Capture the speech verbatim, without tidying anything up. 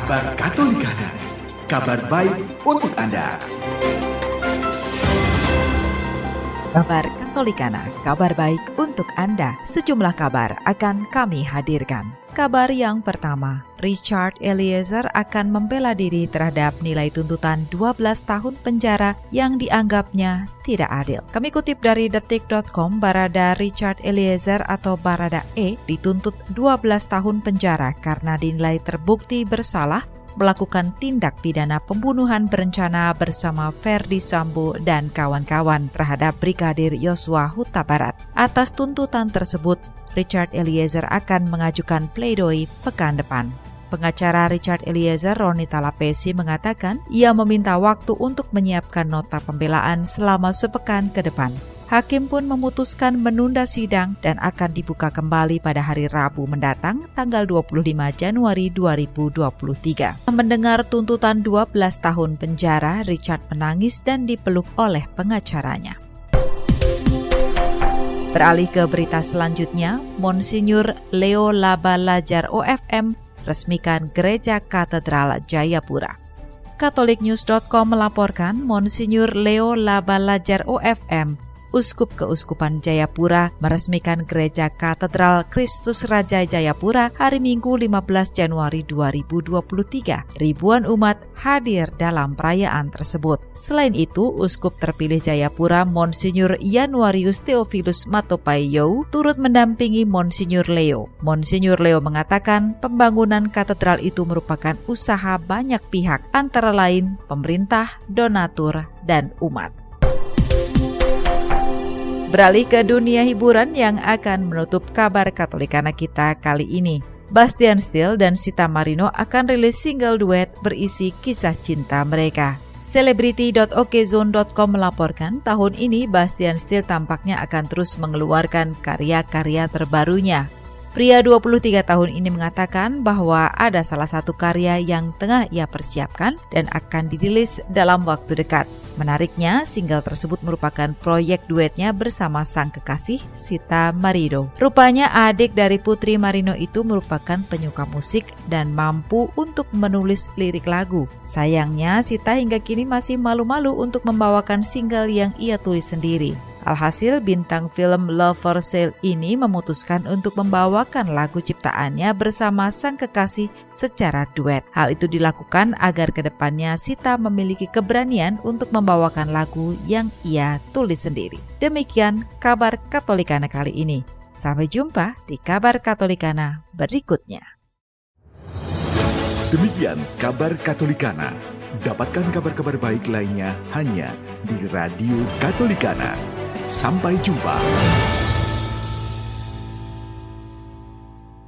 Kabar Katolikana, kabar baik untuk Anda. Kabar Katolikana, kabar baik untuk Anda. Sejumlah kabar akan kami hadirkan. Kabar yang pertama, Richard Eliezer akan membela diri terhadap nilai tuntutan dua belas tahun penjara yang dianggapnya tidak adil. Kami kutip dari detik dot com, Barada Richard Eliezer atau Barada E dituntut dua belas tahun penjara karena dinilai terbukti bersalah melakukan tindak pidana pembunuhan berencana bersama Ferdy Sambo dan kawan-kawan terhadap Brigadir Yosua Huta Barat. Atas tuntutan tersebut, Richard Eliezer akan mengajukan pledoi pekan depan. Pengacara Richard Eliezer, Ronita Lapesi, mengatakan ia meminta waktu untuk menyiapkan nota pembelaan selama sepekan ke depan. Hakim pun memutuskan menunda sidang dan akan dibuka kembali pada hari Rabu mendatang, tanggal dua puluh lima Januari dua ribu dua puluh tiga. Mendengar tuntutan dua belas tahun penjara, Richard menangis dan dipeluk oleh pengacaranya. Beralih ke berita selanjutnya, Monsinyur Leo Labalajar O F M resmikan Gereja Katedral Jayapura. Katolik News dot com melaporkan Monsinyur Leo Labalajar O F M, Uskup Keuskupan Jayapura, meresmikan Gereja Katedral Kristus Raja Jayapura hari Minggu lima belas Januari dua ribu dua puluh tiga. Ribuan umat hadir dalam perayaan tersebut. Selain itu, Uskup terpilih Jayapura Monsinyur Januarius Theophilus Matopayo turut mendampingi Monsinyur Leo. Monsinyur Leo mengatakan pembangunan katedral itu merupakan usaha banyak pihak, antara lain pemerintah, donatur, dan umat. Beralih ke dunia hiburan yang akan menutup kabar Katolikana kita kali ini. Bastian Steele dan Sita Marino akan rilis single duet berisi kisah cinta mereka. Celebrity dot okezone dot com melaporkan tahun ini Bastian Steele tampaknya akan terus mengeluarkan karya-karya terbarunya. Pria dua puluh tiga tahun ini mengatakan bahwa ada salah satu karya yang tengah ia persiapkan dan akan dirilis dalam waktu dekat. Menariknya, single tersebut merupakan proyek duetnya bersama sang kekasih, Sita Marino. Rupanya adik dari Putri Marino itu merupakan penyuka musik dan mampu untuk menulis lirik lagu. Sayangnya, Sita hingga kini masih malu-malu untuk membawakan single yang ia tulis sendiri. Alhasil, bintang film Love for Sale ini memutuskan untuk membawakan lagu ciptaannya bersama sang kekasih secara duet. Hal itu dilakukan agar kedepannya Sita memiliki keberanian untuk membawakan lagu yang ia tulis sendiri. Demikian kabar Katolikana kali ini. Sampai jumpa di kabar Katolikana berikutnya. Demikian kabar Katolikana. Dapatkan kabar-kabar baik lainnya hanya di Radio Katolikana. Sampai jumpa.